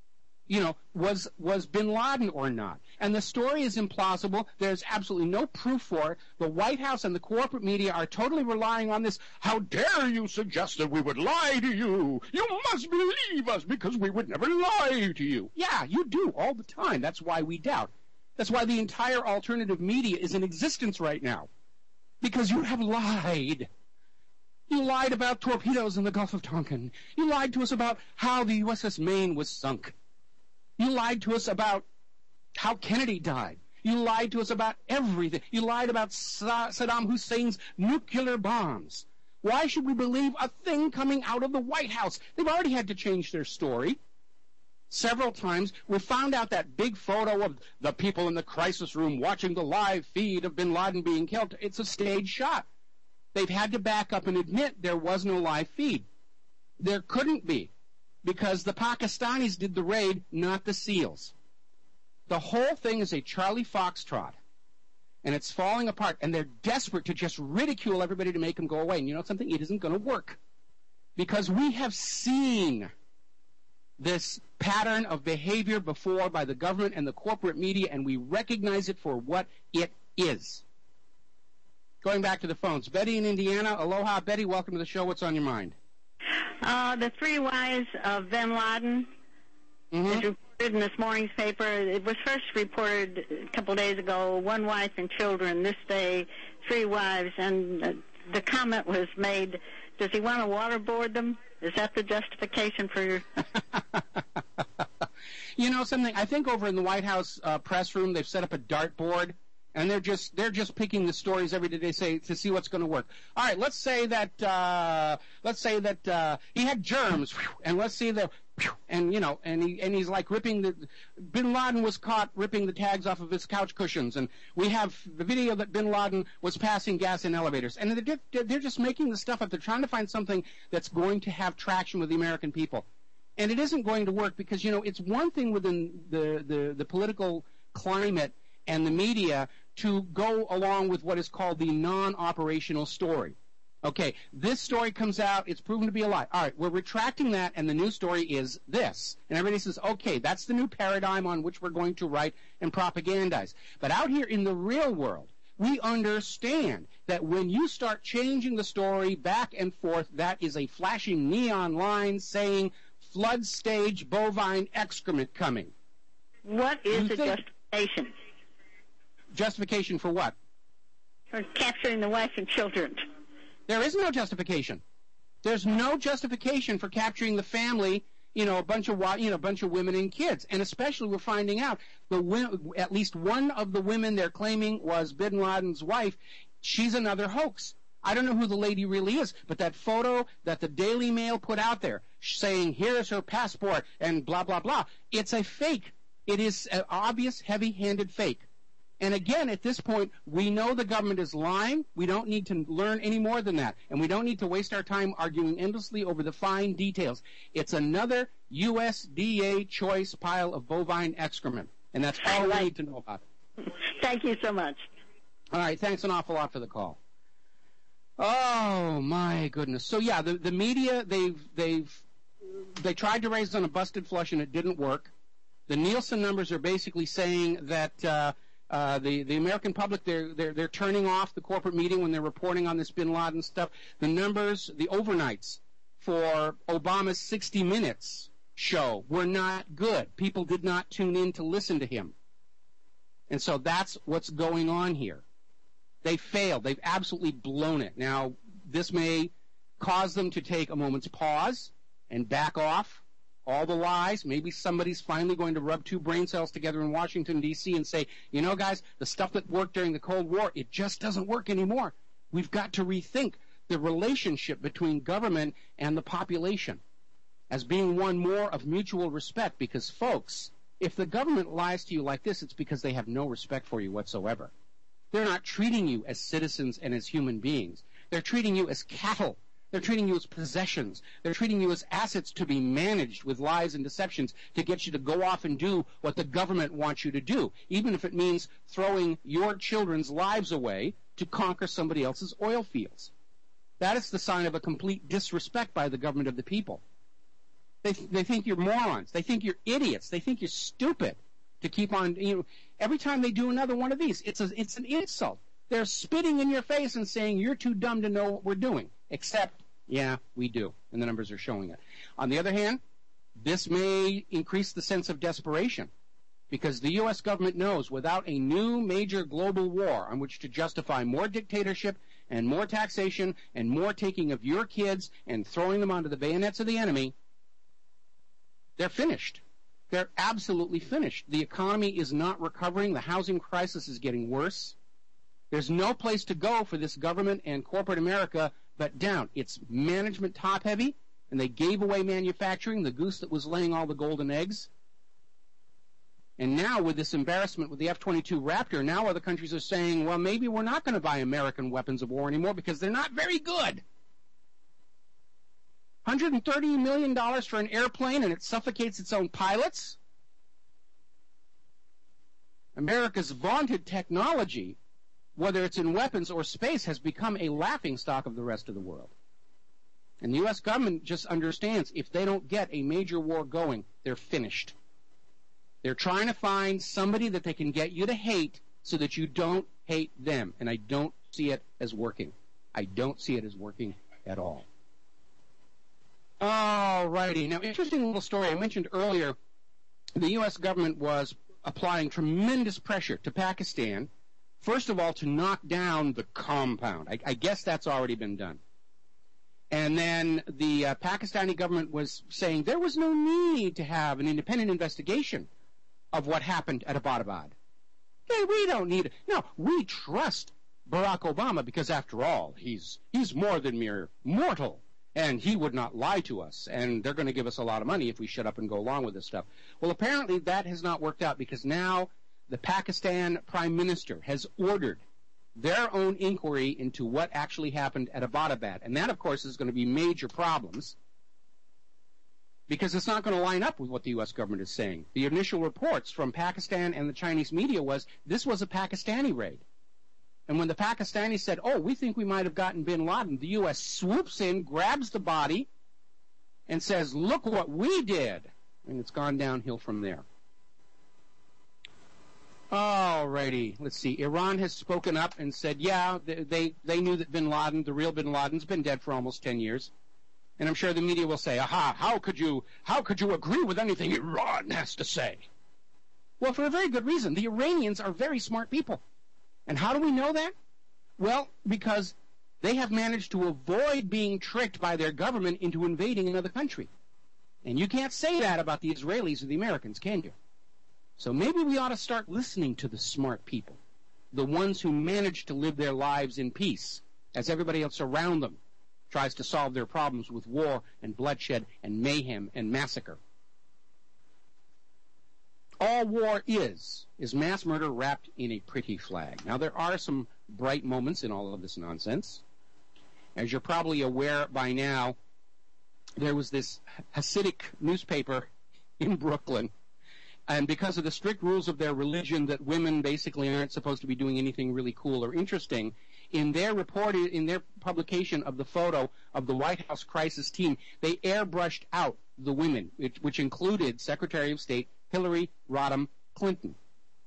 was bin Laden or not. And the story is implausible. There's absolutely no proof for it. The White House and the corporate media are totally relying on this. How dare you suggest that we would lie to you? You must believe us because we would never lie to you. Yeah, you do all the time. That's why we doubt. That's why the entire alternative media is in existence right now. Because you have lied. You lied about torpedoes in the Gulf of Tonkin. You lied to us about how the USS Maine was sunk. You lied to us about how Kennedy died. You lied to us about everything. You lied about Saddam Hussein's nuclear bombs. Why should we believe a thing coming out of the White House? They've already had to change their story several times. We found out that big photo of the people in the crisis room watching the live feed of bin Laden being killed. It's a staged shot. They've had to back up and admit there was no live feed. There couldn't be, because the Pakistanis did the raid, not the SEALs. The whole thing is a Charlie Foxtrot, and it's falling apart, and they're desperate to just ridicule everybody to make them go away. And you know something? It isn't going to work, because we have seen this pattern of behavior before by the government and the corporate media, and we recognize it for what it is. Going back to the phones. Betty in Indiana. Aloha, Betty. Welcome to the show. What's on your mind? The three wives of bin Laden is reported in this morning's paper. It was first reported a couple of days ago, one wife and children. This day, three wives. And the comment was made, does he want to waterboard them? Is that the justification for your... You know something? I think over in the White House press room, they've set up a dartboard. And they're just picking the stories every day they say to see what's going to work. All right, let's say that he had germs, and let's see the, and he's like ripping bin Laden was caught ripping the tags off of his couch cushions, and we have the video that bin Laden was passing gas in elevators, and they're just making the stuff up. They're trying to find something that's going to have traction with the American people, and it isn't going to work because it's one thing within the political climate and the media to go along with what is called the non-operational story. Okay, this story comes out, it's proven to be a lie. All right, we're retracting that, and the new story is this. And everybody says, okay, that's the new paradigm on which we're going to write and propagandize. But out here in the real world, we understand that when you start changing the story back and forth, that is a flashing neon line saying flood stage bovine excrement coming. What is the justification? Justification for what? For capturing the wife and children. There is no justification. There's no justification for capturing the family, a bunch of women and kids. And especially we're finding out at least one of the women they're claiming was bin Laden's wife. She's another hoax. I don't know who the lady really is, but that photo that the Daily Mail put out there saying, here is her passport and blah, blah, blah, it's a fake. It is an obvious, heavy-handed fake. And again, at this point, we know the government is lying. We don't need to learn any more than that. And we don't need to waste our time arguing endlessly over the fine details. It's another USDA choice pile of bovine excrement. And that's all we need to know about it. Thank you so much. All right, thanks an awful lot for the call. Oh, my goodness. So, yeah, the media, they tried to raise on a busted flush, and it didn't work. The Nielsen numbers are basically saying that... the American public, they're turning off the corporate media when they're reporting on this bin Laden stuff. The numbers, the overnights for Obama's 60 Minutes show were not good. People did not tune in to listen to him. And so that's what's going on here. They failed. They've absolutely blown it. Now, this may cause them to take a moment's pause and back off all the lies. Maybe somebody's finally going to rub two brain cells together in Washington, D.C. and say, guys, the stuff that worked during the Cold War, it just doesn't work anymore. We've got to rethink the relationship between government and the population as being one more of mutual respect because, folks, If the government lies to you like this, it's because they have no respect for you whatsoever. They're not treating you as citizens and as human beings. They're treating you as cattle. They're treating you as possessions. They're treating you as assets to be managed with lies and deceptions to get you to go off and do what the government wants you to do, even if it means throwing your children's lives away to conquer somebody else's oil fields. That is the sign of a complete disrespect by the government of the people. They think you're morons. They think you're idiots. They think you're stupid to keep on, every time they do another one of these, it's an insult. They're spitting in your face and saying you're too dumb to know what we're doing. Except, yeah, we do, and the numbers are showing it. On the other hand, this may increase the sense of desperation because the U.S. government knows without a new major global war on which to justify more dictatorship and more taxation and more taking of your kids and throwing them onto the bayonets of the enemy, they're finished. They're absolutely finished. The economy is not recovering. The housing crisis is getting worse. There's no place to go for this government and corporate America but down. It's management top-heavy, and they gave away manufacturing, the goose that was laying all the golden eggs. And now with this embarrassment with the F-22 Raptor, now other countries are saying, well, maybe we're not going to buy American weapons of war anymore because they're not very good. $130 million for an airplane and it suffocates its own pilots? America's vaunted technology, whether it's in weapons or space, has become a laughingstock of the rest of the world. And the U.S. government just understands if they don't get a major war going, they're finished. They're trying to find somebody that they can get you to hate so that you don't hate them. And I don't see it as working. I don't see it as working at all. All righty. Now, interesting little story. I mentioned earlier the U.S. government was applying tremendous pressure to Pakistan, first of all, to knock down the compound. I guess that's already been done. And then the Pakistani government was saying there was no need to have an independent investigation of what happened at Abbottabad. Hey, we don't need it. No, we trust Barack Obama because, after all, he's more than mere mortal. And he would not lie to us, and they're going to give us a lot of money if we shut up and go along with this stuff. Well, apparently that has not worked out because now the Pakistan Prime Minister has ordered their own inquiry into what actually happened at Abbottabad. And that, of course, is going to be major problems because it's not going to line up with what the U.S. government is saying. The initial reports from Pakistan and the Chinese media was this was a Pakistani raid. And when the Pakistanis said, oh, we think we might have gotten bin Laden, the U.S. swoops in, grabs the body, and says, look what we did. And it's gone downhill from there. All righty. Let's see. Iran has spoken up and said, yeah, they knew that bin Laden, the real bin Laden's been dead for almost 10 years. And I'm sure the media will say, aha, how could you agree with anything Iran has to say? Well, for a very good reason. The Iranians are very smart people. And how do we know that? Well, because they have managed to avoid being tricked by their government into invading another country. And you can't say that about the Israelis or the Americans, can you? So maybe we ought to start listening to the smart people, the ones who manage to live their lives in peace, as everybody else around them tries to solve their problems with war and bloodshed and mayhem and massacre. All war is mass murder wrapped in a pretty flag. Now, there are some bright moments in all of this nonsense. As you're probably aware by now, there was this Hasidic newspaper in Brooklyn, and because of the strict rules of their religion that women basically aren't supposed to be doing anything really cool or interesting, in their publication of the photo of the White House crisis team, they airbrushed out the women, which included Secretary of State Hillary Rodham Clinton.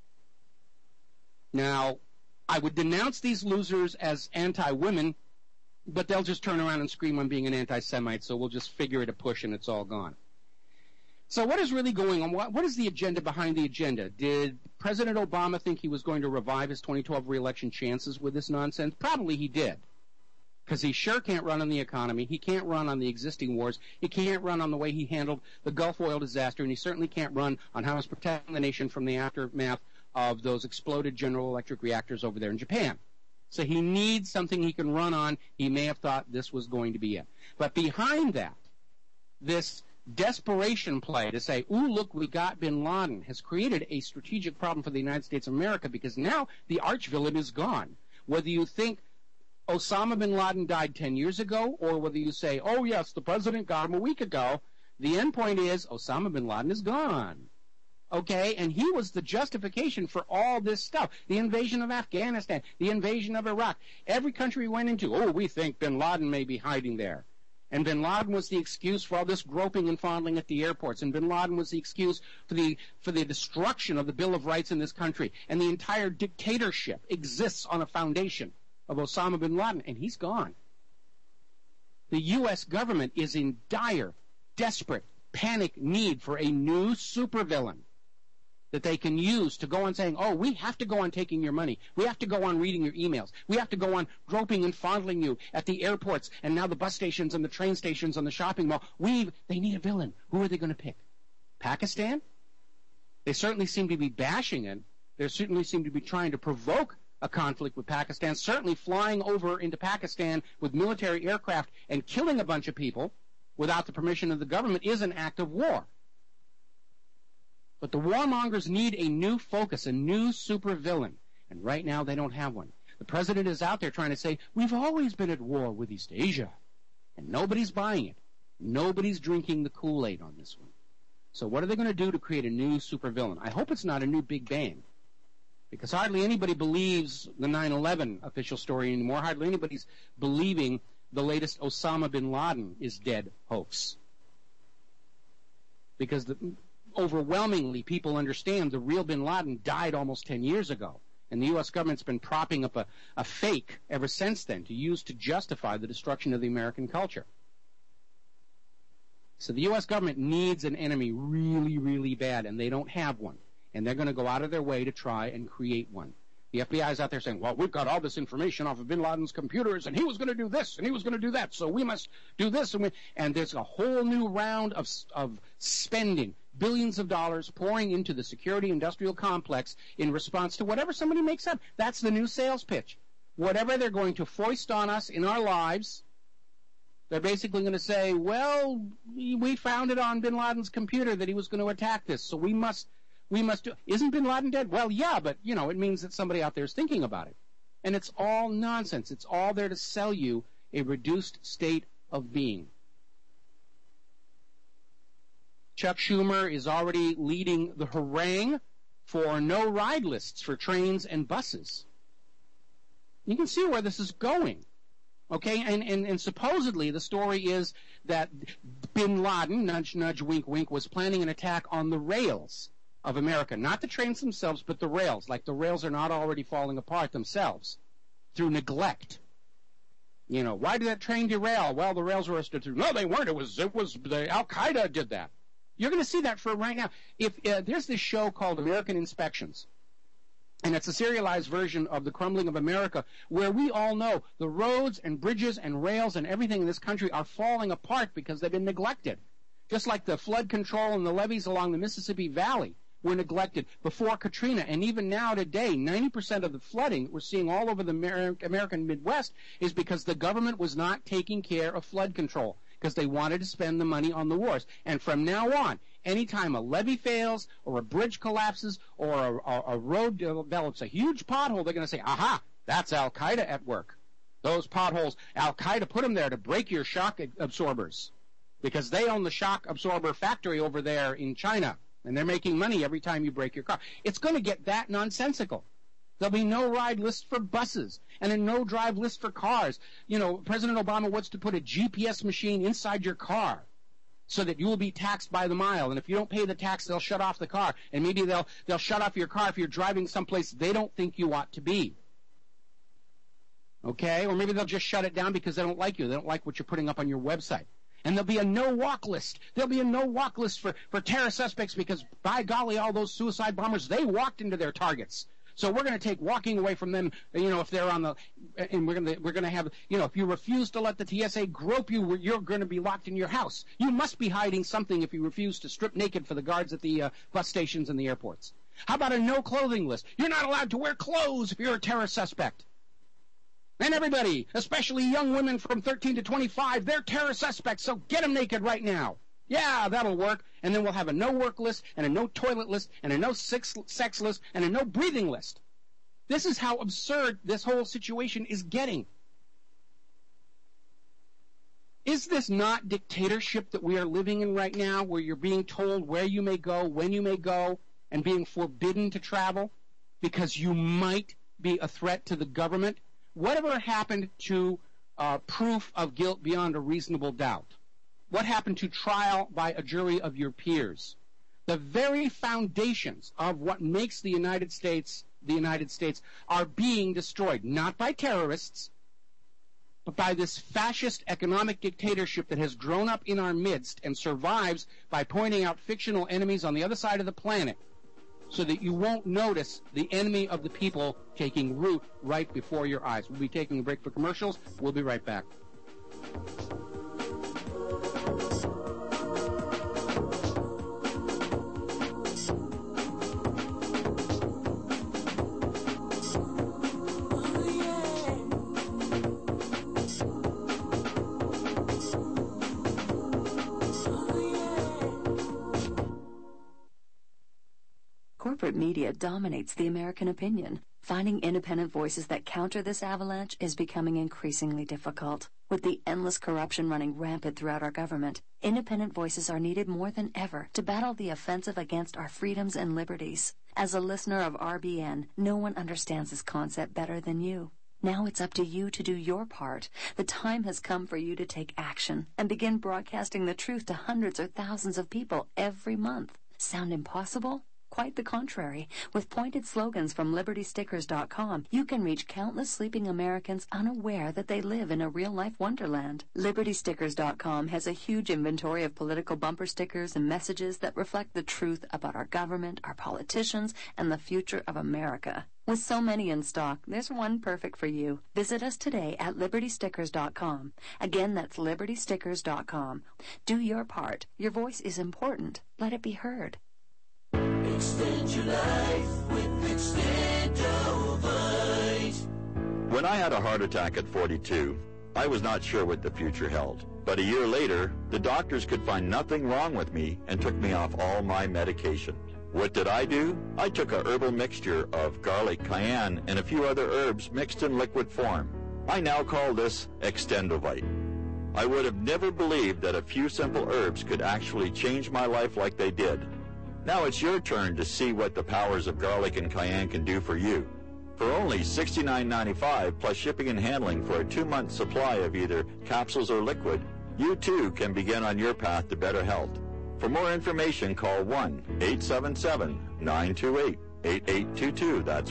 Now, I would denounce these losers as anti-women, but they'll just turn around and scream I'm being an anti-Semite, so we'll just figure it a push and it's all gone. So what is really going on? What is the agenda behind the agenda? Did President Obama think he was going to revive his 2012 re-election chances with this nonsense? Probably he did. Because he sure can't run on the economy. He can't run on the existing wars. He can't run on the way he handled the Gulf oil disaster. And he certainly can't run on how he's protecting the nation from the aftermath of those exploded General Electric reactors over there in Japan. So he needs something he can run on. He may have thought this was going to be it. But behind that, this desperation play to say, ooh, look, we got bin Laden, has created a strategic problem for the United States of America, because now the arch-villain is gone. Whether you think Osama bin Laden died 10 years ago, or whether you say, oh, yes, the president got him a week ago, the end point is Osama bin Laden is gone. Okay? And he was the justification for all this stuff. The invasion of Afghanistan, the invasion of Iraq. Every country we went into, oh, we think bin Laden may be hiding there. And bin Laden was the excuse for all this groping and fondling at the airports. And bin Laden was the excuse for the destruction of the Bill of Rights in this country. And the entire dictatorship exists on a foundation of Osama bin Laden, and he's gone. The U.S. government is in dire, desperate, panic need for a new supervillain that they can use to go on saying, oh, we have to go on taking your money. We have to go on reading your emails. We have to go on groping and fondling you at the airports and now the bus stations and the train stations and the shopping mall. They need a villain. Who are they going to pick? Pakistan? They certainly seem to be bashing it. They certainly seem to be trying to provoke a conflict with Pakistan, certainly flying over into Pakistan with military aircraft and killing a bunch of people without the permission of the government is an act of war. But the warmongers need a new focus, a new supervillain, and right now they don't have one. The president is out there trying to say, we've always been at war with East Asia, and nobody's buying it. Nobody's drinking the Kool-Aid on this one. So what are they going to do to create a new supervillain? I hope it's not a new Big Bang, because hardly anybody believes the 9/11 official story anymore. Hardly anybody's believing the latest Osama bin Laden is dead hoax. Because overwhelmingly people understand the real bin Laden died almost 10 years ago. And the U.S. government's been propping up a fake ever since then to use to justify the destruction of the American culture. So the U.S. government needs an enemy really, really bad, and they don't have one. And they're going to go out of their way to try and create one. The FBI is out there saying, well, we've got all this information off of bin Laden's computers, and he was going to do this, and he was going to do that, so we must do this. And there's a whole new round of spending, billions of dollars pouring into the security industrial complex in response to whatever somebody makes up. That's the new sales pitch. Whatever they're going to foist on us in our lives, they're basically going to say, well, we found it on bin Laden's computer that he was going to attack this, so we must do. Isn't bin Laden dead? Well, yeah, but, it means that somebody out there is thinking about it. And it's all nonsense. It's all there to sell you a reduced state of being. Chuck Schumer is already leading the harangue for no ride lists for trains and buses. You can see where this is going. Okay, and supposedly the story is that bin Laden, nudge, nudge, wink, wink, was planning an attack on the rails of America. Not the trains themselves, but the rails. Like the rails are not already falling apart themselves through neglect. Why did that train derail? Well, the rails were instituted. No, they weren't. It was the Al-Qaeda did that. You're going to see that for right now. If there's this show called American Inspections, and it's a serialized version of The Crumbling of America, where we all know the roads and bridges and rails and everything in this country are falling apart because they've been neglected. Just like the flood control and the levees along the Mississippi Valley were neglected before Katrina. And even now today, 90% of the flooding we're seeing all over the American Midwest is because the government was not taking care of flood control, because they wanted to spend the money on the wars. And from now on, anytime a levee fails or a bridge collapses or a road develops a huge pothole, they're going to say, aha, that's Al-Qaeda at work. Those potholes, Al-Qaeda put them there to break your shock absorbers, because they own the shock absorber factory over there in China, and they're making money every time you break your car. It's going to get that nonsensical. There'll be no ride list for buses and a no drive list for cars. President Obama wants to put a GPS machine inside your car so that you will be taxed by the mile. And if you don't pay the tax, they'll shut off the car. And maybe they'll shut off your car if you're driving someplace they don't think you ought to be. Okay? Or maybe they'll just shut it down because they don't like you. They don't like what you're putting up on your website. And there'll be a no-walk list. There'll be a no-walk list for terror suspects because, by golly, all those suicide bombers, they walked into their targets. So we're going to take walking away from them, if they're on and we're going to have, if you refuse to let the TSA grope you, you're going to be locked in your house. You must be hiding something if you refuse to strip naked for the guards at the bus stations and the airports. How about a no clothing list? You're not allowed to wear clothes if you're a terror suspect. And everybody, especially young women from 13 to 25, they're terror suspects, so get them naked right now. Yeah, that'll work. And then we'll have a no-work list and a no-toilet list and a no-sex list and a no-breathing list. This is how absurd this whole situation is getting. Is this not dictatorship that we are living in right now, where you're being told where you may go, when you may go, and being forbidden to travel because you might be a threat to the government? Whatever happened to proof of guilt beyond a reasonable doubt? What happened to trial by a jury of your peers? The very foundations of what makes the United States are being destroyed, not by terrorists, but by this fascist economic dictatorship that has grown up in our midst and survives by pointing out fictional enemies on the other side of the planet so that you won't notice the enemy of the people taking root right before your eyes. We'll be taking a break for commercials. We'll be right back. Corporate media dominates the American opinion. Finding independent voices that counter this avalanche is becoming increasingly difficult. With the endless corruption running rampant throughout our government, independent voices are needed more than ever to battle the offensive against our freedoms and liberties. As a listener of RBN, no one understands this concept better than you. Now it's up to you to do your part. The time has come for you to take action and begin broadcasting the truth to hundreds or thousands of people every month. Sound impossible? Quite the contrary. With pointed slogans from LibertyStickers.com, you can reach countless sleeping Americans unaware that they live in a real-life wonderland. LibertyStickers.com has a huge inventory of political bumper stickers and messages that reflect the truth about our government, our politicians, and the future of America. With so many in stock, there's one perfect for you. Visit us today at LibertyStickers.com. Again, that's LibertyStickers.com. Do your part. Your voice is important. Let it be heard. Extend your life with Extendovite. When I had a heart attack at 42, I was not sure what the future held. But a year later, the doctors could find nothing wrong with me and took me off all my medication. What did I do? I took a herbal mixture of garlic, cayenne, and a few other herbs mixed in liquid form. I now call this Extendovite. I would have never believed that a few simple herbs could actually change my life like they did. Now it's your turn to see what the powers of garlic and cayenne can do for you. For only $69.95 plus shipping and handling for a 2-month supply of either capsules or liquid, you too can begin on your path to better health. For more information, call 1-877-928-8822. That's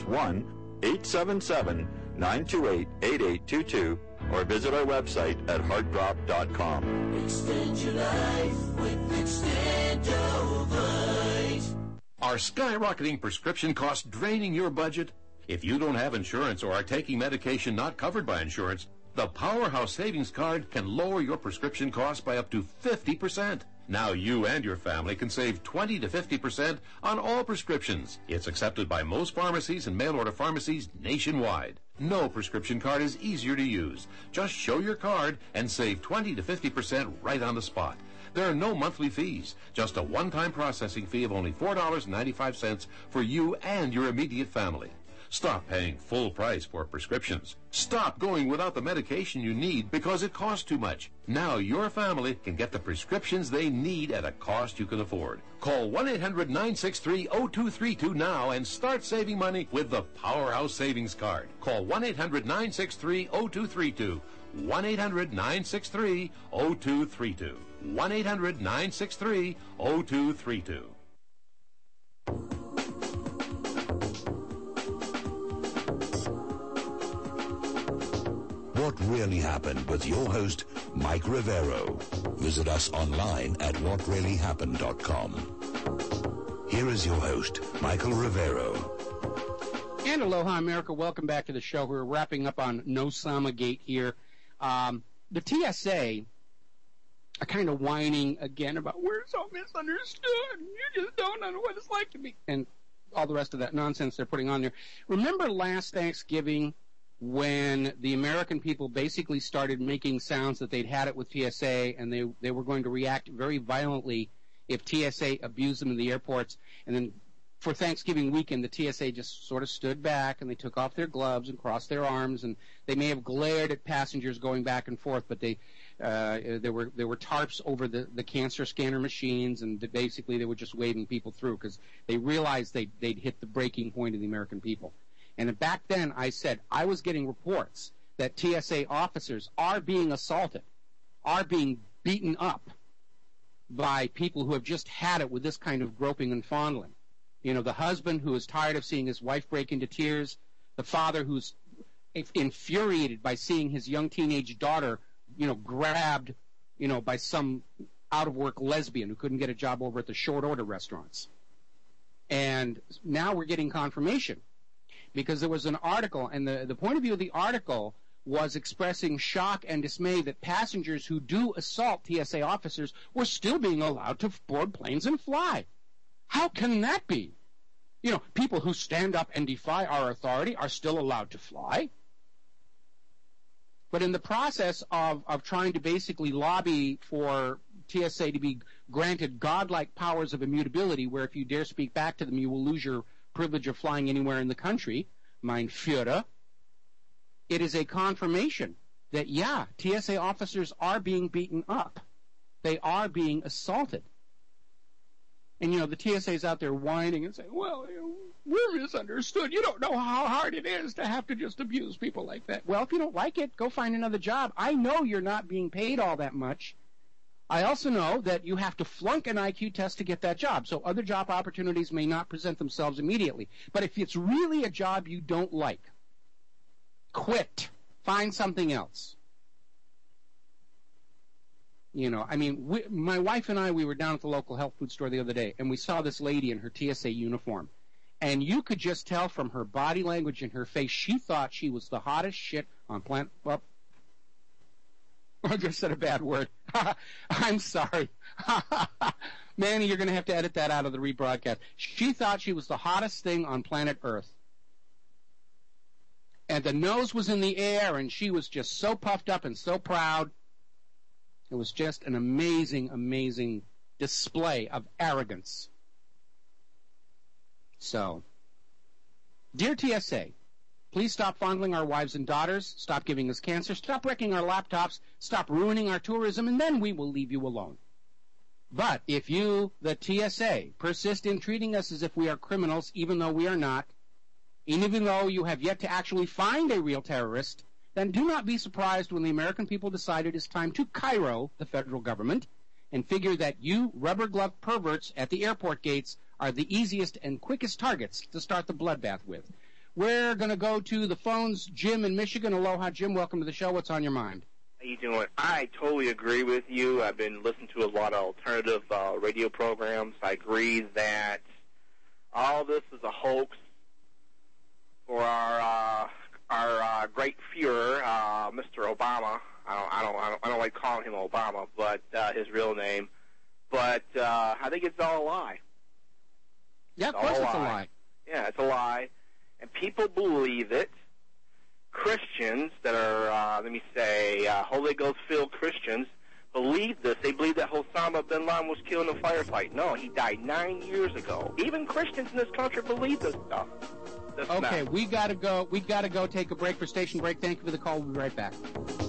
1-877-928-8822. Or visit our website at heartdrop.com. Extend your life with Extendovite. Are skyrocketing prescription costs draining your budget? If you don't have insurance or are taking medication not covered by insurance, the Powerhouse Savings Card can lower your prescription costs by up to 50%. Now you and your family can save 20 to 50% on all prescriptions. It's accepted by most pharmacies and mail-order pharmacies nationwide. No prescription card is easier to use. Just show your card and save 20 to 50% right on the spot. There are no monthly fees, just a one-time processing fee of only $4.95 for you and your immediate family. Stop paying full price for prescriptions. Stop going without the medication you need because it costs too much. Now your family can get the prescriptions they need at a cost you can afford. Call 1-800-963-0232 now and start saving money with the Powerhouse Savings Card. Call 1-800-963-0232. 1-800-963-0232. 1-800-963-0232. What Really Happened with your host, Mike Rivero. Visit us online at whatreallyhappened.com. Here is your host, Michael Rivero. And aloha, America. Welcome back to the show. We're wrapping up on No Sama Gate here. The TSA are kind of whining again about we're so misunderstood. You just don't know what it's like to be, and all the rest of that nonsense they're putting on there. Remember last Thanksgiving when the American people basically started making sounds that they'd had it with TSA and they were going to react very violently if TSA abused them in the airports. And then for Thanksgiving weekend, the TSA just sort of stood back and they took off their gloves and crossed their arms, and they may have glared at passengers going back and forth, but there were tarps over the cancer scanner machines, and basically they were just waving people through because they realized they'd hit the breaking point of the American people. And back then I said I was getting reports that TSA officers are being assaulted, are being beaten up by people who have just had it with this kind of groping and fondling. You know, the husband who is tired of seeing his wife break into tears, the father who's infuriated by seeing his young teenage daughter, grabbed, by some out-of-work lesbian who couldn't get a job over at the short-order restaurants. And now we're getting confirmation because there was an article, and the point of view of the article was expressing shock and dismay that passengers who do assault TSA officers were still being allowed to board planes and fly. How can that be? People who stand up and defy our authority are still allowed to fly. But in the process of trying to basically lobby for TSA to be granted godlike powers of immutability, where if you dare speak back to them, you will lose your privilege of flying anywhere in the country, mein Führer, it is a confirmation that, TSA officers are being beaten up. They are being assaulted. And, the TSA's out there whining and saying, well, we're misunderstood. You don't know how hard it is to have to just abuse people like that. Well, if you don't like it, go find another job. I know you're not being paid all that much. I also know that you have to flunk an IQ test to get that job, so other job opportunities may not present themselves immediately. But if it's really a job you don't like, quit. Find something else. My wife and I, we were down at the local health food store the other day, and we saw this lady in her TSA uniform. And you could just tell from her body language and her face, she thought she was the hottest shit on planet... Well, I just said a bad word. I'm sorry. Manny, you're going to have to edit that out of the rebroadcast. She thought she was the hottest thing on planet Earth. And the nose was in the air, and she was just so puffed up and so proud. It was just an amazing, amazing display of arrogance. So, dear TSA, please stop fondling our wives and daughters, stop giving us cancer, stop wrecking our laptops, stop ruining our tourism, and then we will leave you alone. But if you, the TSA, persist in treating us as if we are criminals, even though we are not, and even though you have yet to actually find a real terrorist, then do not be surprised when the American people decide it is time to Cairo the federal government and figure that you rubber-gloved perverts at the airport gates are the easiest and quickest targets to start the bloodbath with. We're going to go to the phones. Jim in Michigan. Aloha, Jim. Welcome to the show. What's on your mind? How you doing? I totally agree with you. I've been listening to a lot of alternative radio programs. I agree that all this is a hoax for our great Führer, Mr. Obama. I don't like calling him Obama, but his real name. But I think it's all a lie. Yeah, of course it's a lie. Yeah, it's a lie. And people believe it. Christians that are, Holy Ghost-filled Christians believe this. They believe that Osama bin Laden was killed in a firefight. No, he died 9 years ago. Even Christians in this country believe this stuff. Okay, we gotta go. We gotta go take a break for station break. Thank you for the call. We'll be right back.